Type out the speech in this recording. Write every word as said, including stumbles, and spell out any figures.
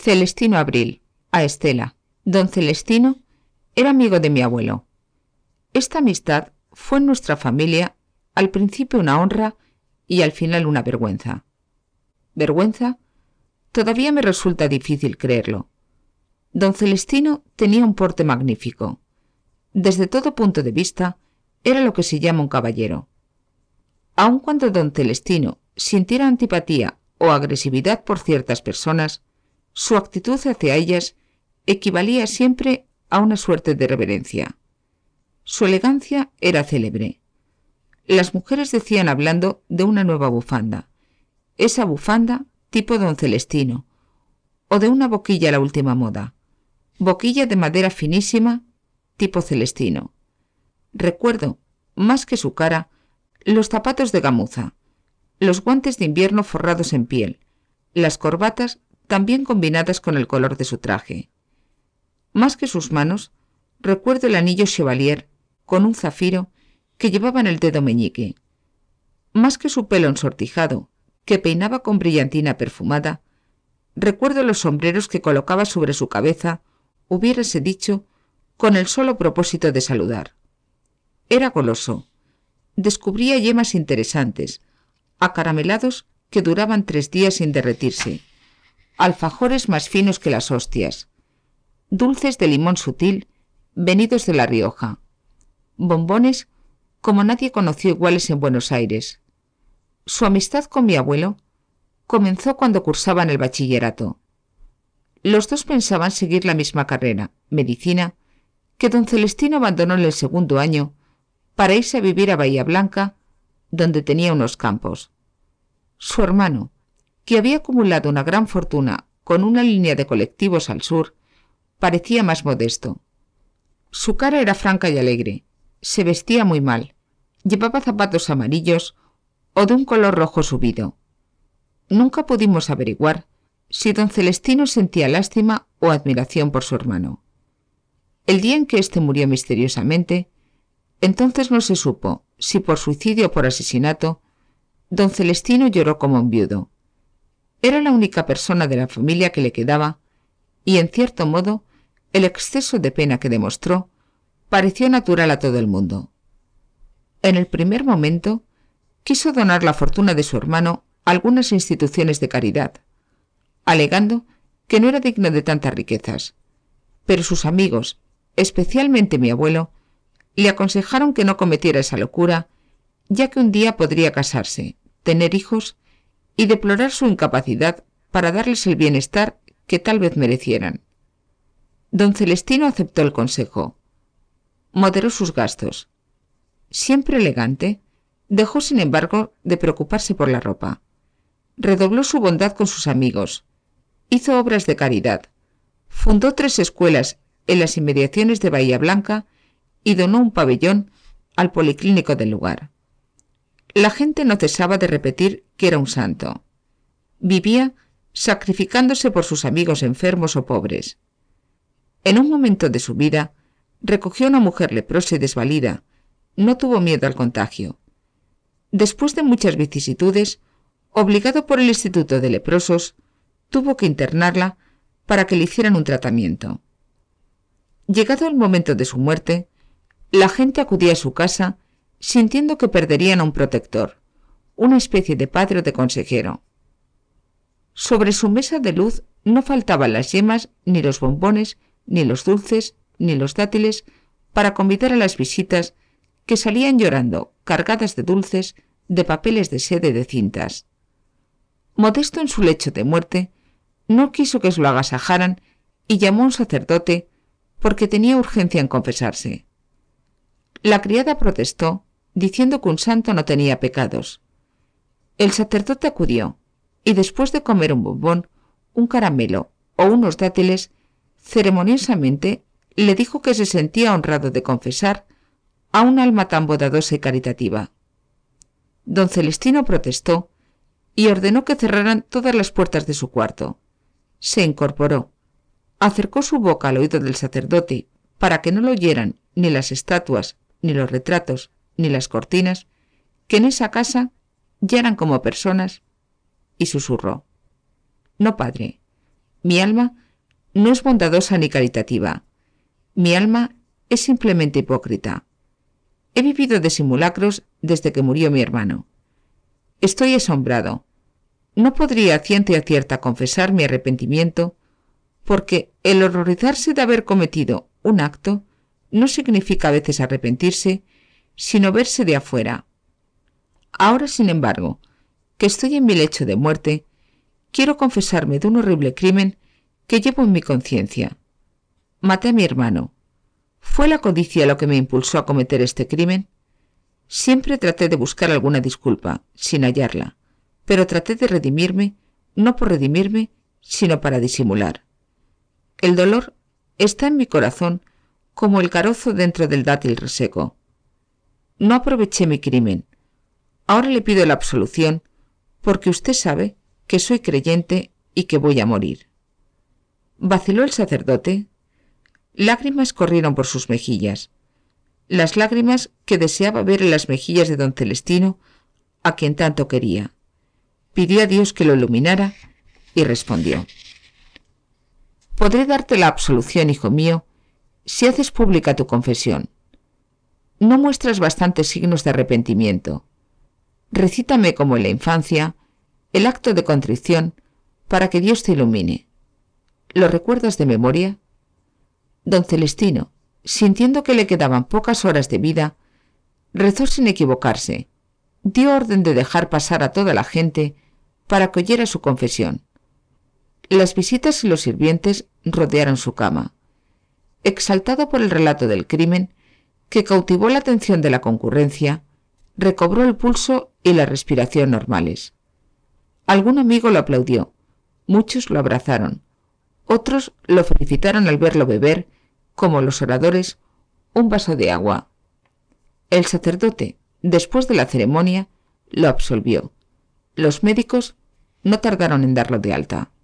Celestino Abril, a Estela. Don Celestino era amigo de mi abuelo. Esta amistad fue en nuestra familia al principio una honra y al final una vergüenza. ¿Vergüenza? Todavía me resulta difícil creerlo. Don Celestino tenía un porte magnífico. Desde todo punto de vista, era lo que se llama un caballero. Aun cuando don Celestino sintiera antipatía o agresividad por ciertas personas, su actitud hacia ellas equivalía siempre a una suerte de reverencia. Su elegancia era célebre. Las mujeres decían hablando de una nueva bufanda, esa bufanda tipo don Celestino, o de una boquilla a la última moda, boquilla de madera finísima tipo Celestino. Recuerdo, más que su cara, los zapatos de gamuza, los guantes de invierno forrados en piel, las corbatas también combinadas con el color de su traje. Más que sus manos, recuerdo el anillo chevalier con un zafiro que llevaba en el dedo meñique. Más que su pelo ensortijado, que peinaba con brillantina perfumada, recuerdo los sombreros que colocaba sobre su cabeza, hubiérase dicho, con el solo propósito de saludar. Era goloso. Descubría yemas interesantes, acaramelados que duraban tres días sin derretirse, alfajores más finos que las hostias, dulces de limón sutil venidos de La Rioja, bombones como nadie conoció iguales en Buenos Aires. Su amistad con mi abuelo comenzó cuando cursaban el bachillerato. Los dos pensaban seguir la misma carrera, medicina, que don Celestino abandonó en el segundo año para irse a vivir a Bahía Blanca, donde tenía unos campos. Su hermano, que había acumulado una gran fortuna con una línea de colectivos al sur, parecía más modesto. Su cara era franca y alegre, se vestía muy mal, llevaba zapatos amarillos o de un color rojo subido. Nunca pudimos averiguar si don Celestino sentía lástima o admiración por su hermano. El día en que éste murió misteriosamente, entonces no se supo si por suicidio o por asesinato, don Celestino lloró como un viudo. Era la única persona de la familia que le quedaba y, en cierto modo, el exceso de pena que demostró pareció natural a todo el mundo. En el primer momento, quiso donar la fortuna de su hermano a algunas instituciones de caridad, alegando que no era digno de tantas riquezas, pero sus amigos, especialmente mi abuelo, le aconsejaron que no cometiera esa locura, ya que un día podría casarse, tener hijos y deplorar su incapacidad para darles el bienestar que tal vez merecieran. Don Celestino aceptó el consejo. Moderó sus gastos. Siempre elegante, dejó sin embargo de preocuparse por la ropa. Redobló su bondad con sus amigos. Hizo obras de caridad. Fundó tres escuelas en las inmediaciones de Bahía Blanca y donó un pabellón al policlínico del lugar. La gente no cesaba de repetir que era un santo. Vivía sacrificándose por sus amigos enfermos o pobres. En un momento de su vida, recogió a una mujer leprosa y desvalida. No tuvo miedo al contagio. Después de muchas vicisitudes, obligado por el Instituto de Leprosos, tuvo que internarla para que le hicieran un tratamiento. Llegado el momento de su muerte, la gente acudía a su casa sintiendo que perderían a un protector, una especie de padre o de consejero. Sobre su mesa de luz no faltaban las yemas, ni los bombones, ni los dulces, ni los dátiles, para convidar a las visitas que salían llorando, cargadas de dulces, de papeles de seda y de cintas. Modesto en su lecho de muerte, no quiso que se lo agasajaran y llamó a un sacerdote porque tenía urgencia en confesarse. La criada protestó, diciendo que un santo no tenía pecados. El sacerdote acudió, y después de comer un bombón, un caramelo o unos dátiles, ceremoniosamente le dijo que se sentía honrado de confesar a un alma tan bondadosa y caritativa. Don Celestino protestó y ordenó que cerraran todas las puertas de su cuarto. Se incorporó, acercó su boca al oído del sacerdote para que no lo oyeran ni las estatuas, ni los retratos, ni las cortinas, que en esa casa ya eran como personas, y susurró: «No, padre, Mi alma no es bondadosa ni caritativa. Mi alma es simplemente hipócrita. He vivido de simulacros desde que murió mi hermano. Estoy asombrado. No podría a ciencia cierta confesar mi arrepentimiento, porque el horrorizarse de haber cometido un acto no significa a veces arrepentirse, sino verse de afuera. Ahora, sin embargo, que estoy en mi lecho de muerte, quiero confesarme de un horrible crimen que llevo en mi conciencia. Maté a mi hermano. ¿Fue la codicia lo que me impulsó a cometer este crimen? Siempre traté de buscar alguna disculpa, sin hallarla, pero traté de redimirme, no por redimirme, sino para disimular. El dolor está en mi corazón como el carozo dentro del dátil reseco. No aproveché mi crimen. Ahora le pido la absolución, porque usted sabe que soy creyente y que voy a morir. Vaciló el sacerdote. Lágrimas corrieron por sus mejillas, las lágrimas que deseaba ver en las mejillas de don Celestino, a quien tanto quería. Pidió a Dios que lo iluminara y respondió: «Podré darte la absolución, hijo mío, si haces pública tu confesión. No muestras bastantes signos de arrepentimiento. Recítame, como en la infancia, el acto de contrición para que Dios te ilumine. ¿Lo recuerdas de memoria?» Don Celestino, sintiendo que le quedaban pocas horas de vida, rezó sin equivocarse. Dio orden de dejar pasar a toda la gente para que oyera su confesión. Las visitas y los sirvientes rodearon su cama. Exaltado por el relato del crimen, que cautivó la atención de la concurrencia, recobró el pulso y la respiración normales. Algún amigo lo aplaudió, muchos lo abrazaron, otros lo felicitaron al verlo beber, como los oradores, un vaso de agua. El sacerdote, después de la ceremonia, lo absolvió. Los médicos no tardaron en darlo de alta.